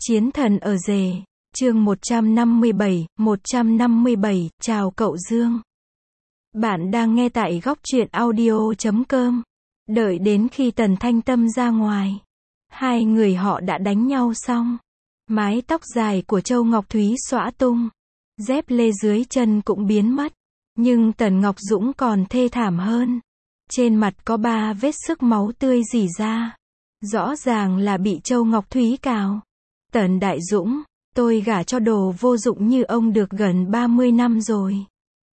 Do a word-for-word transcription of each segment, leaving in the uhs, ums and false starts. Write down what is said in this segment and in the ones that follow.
Chiến thần ở rể, chương một trăm năm mươi bảy, một trăm năm mươi bảy, chào cậu Dương. Bạn đang nghe tại góc truyện audio chấm com. Đợi đến khi Tần Thanh Tâm ra ngoài, hai người họ đã đánh nhau xong. Mái tóc dài của Châu Ngọc Thúy xõa tung, dép lê dưới chân cũng biến mất. Nhưng Tần Ngọc Dũng còn thê thảm hơn. Trên mặt có ba vết xước máu tươi rỉ ra. Rõ ràng là bị Châu Ngọc Thúy cào. Tần Đại Dũng, tôi gả cho đồ vô dụng như ông được gần ba mươi năm rồi.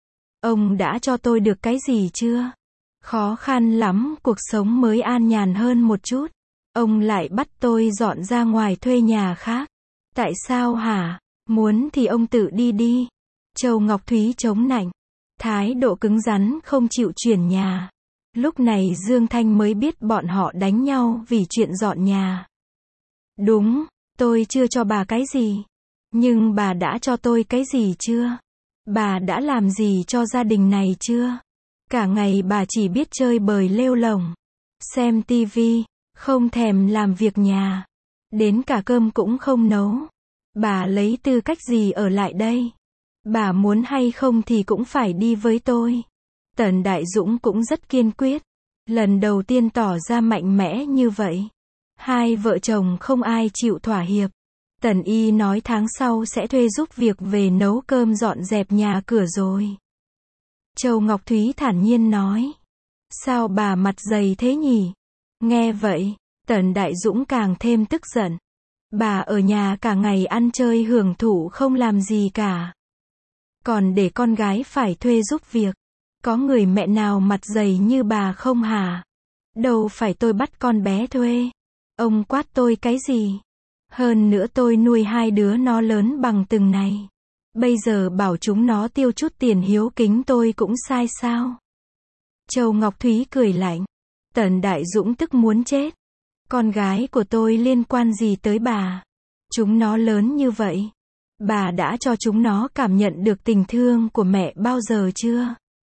Ông đã cho tôi được cái gì chưa? Khó khăn lắm cuộc sống mới an nhàn hơn một chút. Ông lại bắt tôi dọn ra ngoài thuê nhà khác. Tại sao hả? Muốn thì ông tự đi đi. Châu Ngọc Thúy chống nạnh. Thái độ cứng rắn không chịu chuyển nhà. Lúc này Dương Thanh mới biết bọn họ đánh nhau vì chuyện dọn nhà. Đúng, tôi chưa cho bà cái gì. Nhưng bà đã cho tôi cái gì chưa? Bà đã làm gì cho gia đình này chưa? Cả ngày bà chỉ biết chơi bời lêu lổng, xem tivi, không thèm làm việc nhà. Đến cả cơm cũng không nấu. Bà lấy tư cách gì ở lại đây? Bà muốn hay không thì cũng phải đi với tôi. Tần Đại Dũng cũng rất kiên quyết. Lần đầu tiên tỏ ra mạnh mẽ như vậy. Hai vợ chồng không ai chịu thỏa hiệp. Tần Y nói tháng sau sẽ thuê giúp việc về nấu cơm dọn dẹp nhà cửa rồi. Châu Ngọc Thúy thản nhiên nói. Sao bà mặt dày thế nhỉ? Nghe vậy, Tần Đại Dũng càng thêm tức giận. Bà ở nhà cả ngày ăn chơi hưởng thụ không làm gì cả. Còn để con gái phải thuê giúp việc. Có người mẹ nào mặt dày như bà không hả? Đâu phải tôi bắt con bé thuê. Ông quát tôi cái gì? Hơn nữa tôi nuôi hai đứa nó lớn bằng từng này. Bây giờ bảo chúng nó tiêu chút tiền hiếu kính tôi cũng sai sao? Châu Ngọc Thúy cười lạnh. Tần Đại Dũng tức muốn chết. Con gái của tôi liên quan gì tới bà? Chúng nó lớn như vậy. Bà đã cho chúng nó cảm nhận được tình thương của mẹ bao giờ chưa?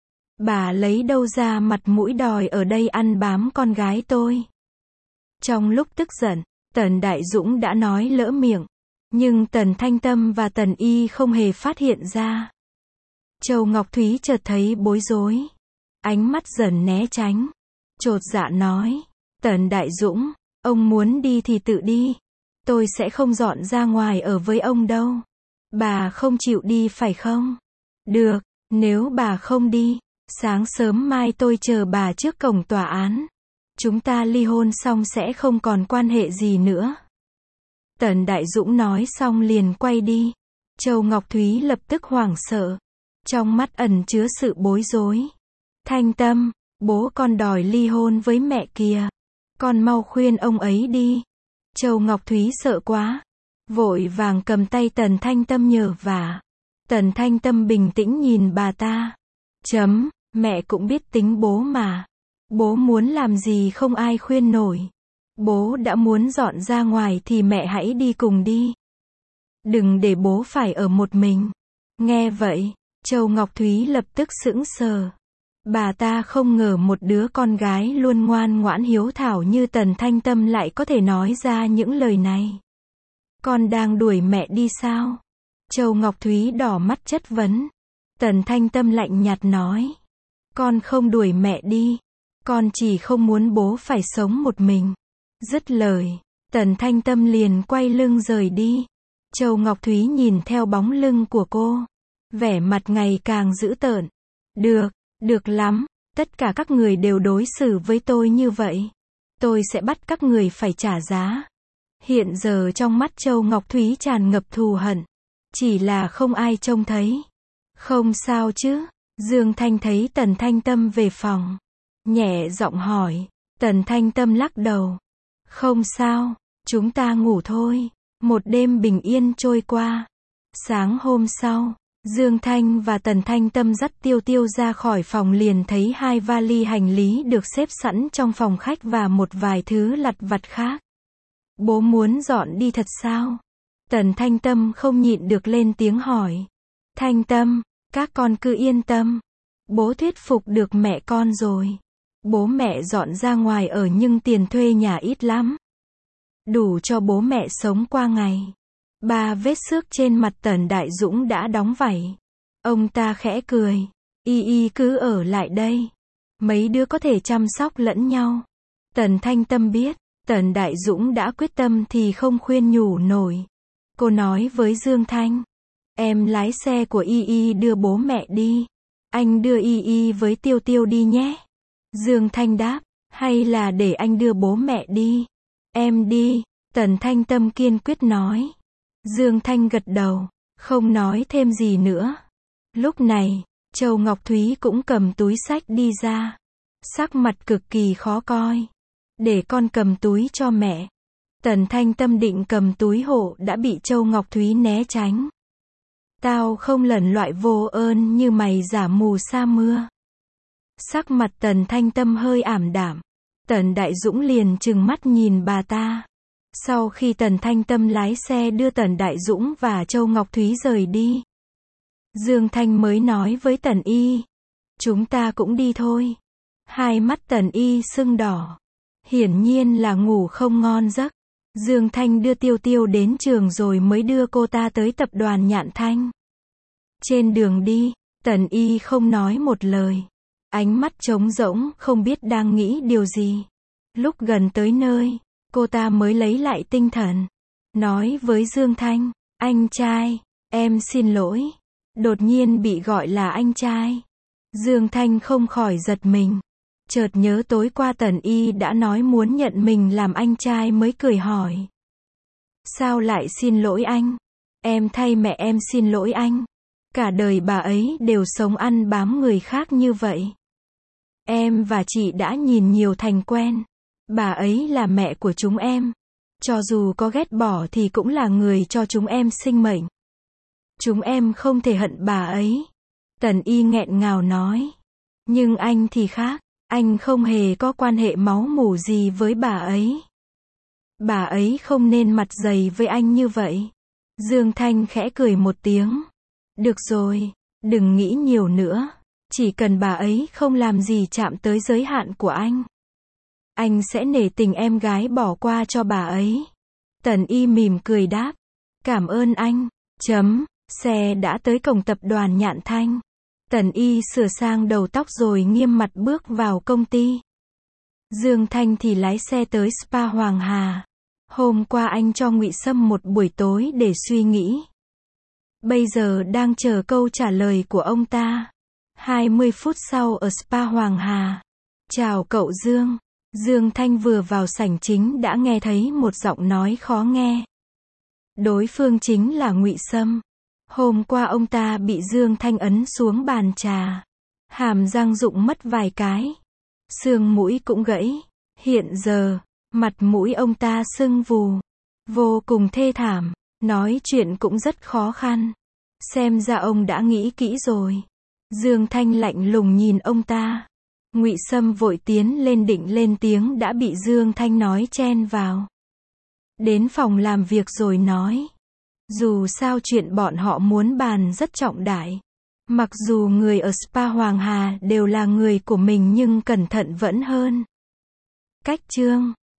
Bà lấy đâu ra mặt mũi đòi ở đây ăn bám con gái tôi? Trong lúc tức giận, Tần Đại Dũng đã nói lỡ miệng. Nhưng Tần Thanh Tâm và Tần Y không hề phát hiện ra. Châu Ngọc Thúy chợt thấy bối rối. Ánh mắt dần né tránh. Chột dạ nói. Tần Đại Dũng, ông muốn đi thì tự đi. Tôi sẽ không dọn ra ngoài ở với ông đâu. Bà không chịu đi phải không? Được, nếu bà không đi, sáng sớm mai tôi chờ bà trước cổng tòa án. Chúng ta ly hôn xong sẽ không còn quan hệ gì nữa. Tần Đại Dũng nói xong liền quay đi. Châu Ngọc Thúy lập tức hoảng sợ. Trong mắt ẩn chứa sự bối rối. Thanh Tâm, bố con đòi ly hôn với mẹ kìa. Con mau khuyên ông ấy đi. Châu Ngọc Thúy sợ quá. Vội vàng cầm tay Tần Thanh Tâm nhờ vả. Tần Thanh Tâm bình tĩnh nhìn bà ta. Chấm, mẹ cũng biết tính bố mà. Bố muốn làm gì không ai khuyên nổi. Bố đã muốn dọn ra ngoài thì mẹ hãy đi cùng đi. Đừng để bố phải ở một mình. Nghe vậy, Châu Ngọc Thúy lập tức sững sờ. Bà ta không ngờ một đứa con gái luôn ngoan ngoãn hiếu thảo như Tần Thanh Tâm lại có thể nói ra những lời này. Con đang đuổi mẹ đi sao? Châu Ngọc Thúy đỏ mắt chất vấn. Tần Thanh Tâm lạnh nhạt nói. Con không đuổi mẹ đi. Con chỉ không muốn bố phải sống một mình. Dứt lời, Tần Thanh Tâm liền quay lưng rời đi. Châu Ngọc Thúy nhìn theo bóng lưng của cô. Vẻ mặt ngày càng dữ tợn. Được, được lắm. Tất cả các người đều đối xử với tôi như vậy. Tôi sẽ bắt các người phải trả giá. Hiện giờ trong mắt Châu Ngọc Thúy tràn ngập thù hận. Chỉ là không ai trông thấy. Không sao chứ? Dương Thanh thấy Tần Thanh Tâm về phòng. Nhẹ giọng hỏi. Tần Thanh Tâm lắc đầu. Không sao, chúng ta ngủ thôi. Một đêm bình yên trôi qua. Sáng hôm sau, Dương Thanh và Tần Thanh Tâm dắt Tiêu Tiêu ra khỏi phòng liền thấy hai vali hành lý được xếp sẵn trong phòng khách và một vài thứ lặt vặt khác. Bố muốn dọn đi thật sao? Tần Thanh Tâm không nhịn được lên tiếng hỏi. Thanh Tâm, các con cứ yên tâm. Bố thuyết phục được mẹ con rồi. Bố mẹ dọn ra ngoài ở nhưng tiền thuê nhà ít lắm. Đủ cho bố mẹ sống qua ngày. Ba vết xước trên mặt Tần Đại Dũng đã đóng vảy. Ông ta khẽ cười. Y Y cứ ở lại đây. Mấy đứa có thể chăm sóc lẫn nhau. Tần Thanh Tâm biết, Tần Đại Dũng đã quyết tâm thì không khuyên nhủ nổi. Cô nói với Dương Thanh. Em lái xe của Y Y đưa bố mẹ đi. Anh đưa Y Y với Tiêu Tiêu đi nhé. Dương Thanh đáp. Hay là để anh đưa bố mẹ đi. Em đi. Tần Thanh Tâm kiên quyết nói. Dương Thanh gật đầu, không nói thêm gì nữa. Lúc này, Châu Ngọc Thúy cũng cầm túi xách đi ra. Sắc mặt cực kỳ khó coi. Để con cầm túi cho mẹ. Tần Thanh Tâm định cầm túi hộ đã bị Châu Ngọc Thúy né tránh. Tao không lẩn loại vô ơn như mày giả mù sa mưa. Sắc mặt Tần Thanh Tâm hơi ảm đạm. Tần Đại Dũng liền trừng mắt nhìn bà ta. Sau khi Tần Thanh Tâm lái xe đưa Tần Đại Dũng và Châu Ngọc Thúy rời đi, Dương Thanh mới nói với Tần Y. Chúng ta cũng đi thôi. Hai mắt Tần Y sưng đỏ. Hiển nhiên là ngủ không ngon giấc. Dương Thanh đưa Tiêu Tiêu đến trường rồi mới đưa cô ta tới tập đoàn Nhạn Thanh. Trên đường đi, Tần Y không nói một lời. Ánh mắt trống rỗng, không biết đang nghĩ điều gì. Lúc gần tới nơi, cô ta mới lấy lại tinh thần. Nói với Dương Thanh. Anh trai, em xin lỗi. Đột nhiên bị gọi là anh trai. Dương Thanh không khỏi giật mình. Chợt nhớ tối qua Tần Y đã nói muốn nhận mình làm anh trai mới cười hỏi. Sao lại xin lỗi anh? Em thay mẹ em xin lỗi anh. Cả đời bà ấy đều sống ăn bám người khác như vậy. Em và chị đã nhìn nhiều thành quen. Bà ấy là mẹ của chúng em. Cho dù có ghét bỏ thì cũng là người cho chúng em sinh mệnh. Chúng em không thể hận bà ấy. Tần Y nghẹn ngào nói. Nhưng anh thì khác. Anh không hề có quan hệ máu mủ gì với bà ấy. Bà ấy không nên mặt dày với anh như vậy. Dương Thanh khẽ cười một tiếng. Được rồi, đừng nghĩ nhiều nữa. Chỉ cần bà ấy không làm gì chạm tới giới hạn của anh, anh sẽ nể tình em gái bỏ qua cho bà ấy. Tần Y mỉm cười đáp. Cảm ơn anh. Chấm. Xe đã tới cổng tập đoàn Nhạn Thanh. Tần Y sửa sang đầu tóc rồi nghiêm mặt bước vào công ty. Dương Thanh thì lái xe tới spa Hoàng Hà. Hôm qua anh cho Ngụy Sâm một buổi tối để suy nghĩ. Bây giờ đang chờ câu trả lời của ông ta. hai mươi phút sau ở spa Hoàng Hà. Chào cậu Dương. Dương Thanh vừa vào sảnh chính đã nghe thấy một giọng nói khó nghe. Đối phương chính là Ngụy Sâm. Hôm qua ông ta bị Dương Thanh ấn xuống bàn trà. Hàm răng rụng mất vài cái. Xương mũi cũng gãy. Hiện giờ, mặt mũi ông ta sưng vù. Vô cùng thê thảm. Nói chuyện cũng rất khó khăn. Xem ra ông đã nghĩ kỹ rồi. Dương Thanh lạnh lùng nhìn ông ta. Ngụy Sâm vội tiến lên định lên tiếng đã bị Dương Thanh nói chen vào. Đến phòng làm việc rồi nói. Dù sao chuyện bọn họ muốn bàn rất trọng đại. Mặc dù người ở spa Hoàng Hà đều là người của mình nhưng cẩn thận vẫn hơn. Cách chương